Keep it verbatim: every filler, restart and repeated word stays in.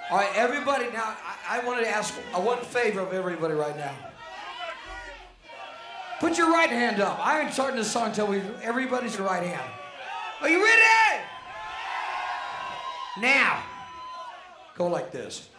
All right, everybody, now, I, I wanted to ask a one favor of everybody right now. Put your right hand up. I ain't starting this song until we, everybody's your right hand. Are you ready? Now, go like this.